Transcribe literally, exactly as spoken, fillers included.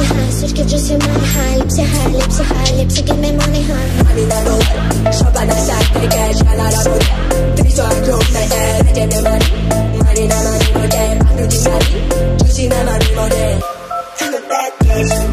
high, switch get just in my high. Lips are high, lips are high, lips are give me money high. Money na no, shop on the side, take cash, I la la no. Three so I close my head, I get the money. Money na money, no day, I'm doing money. Juicy na money, no day. I'm a bad bitch.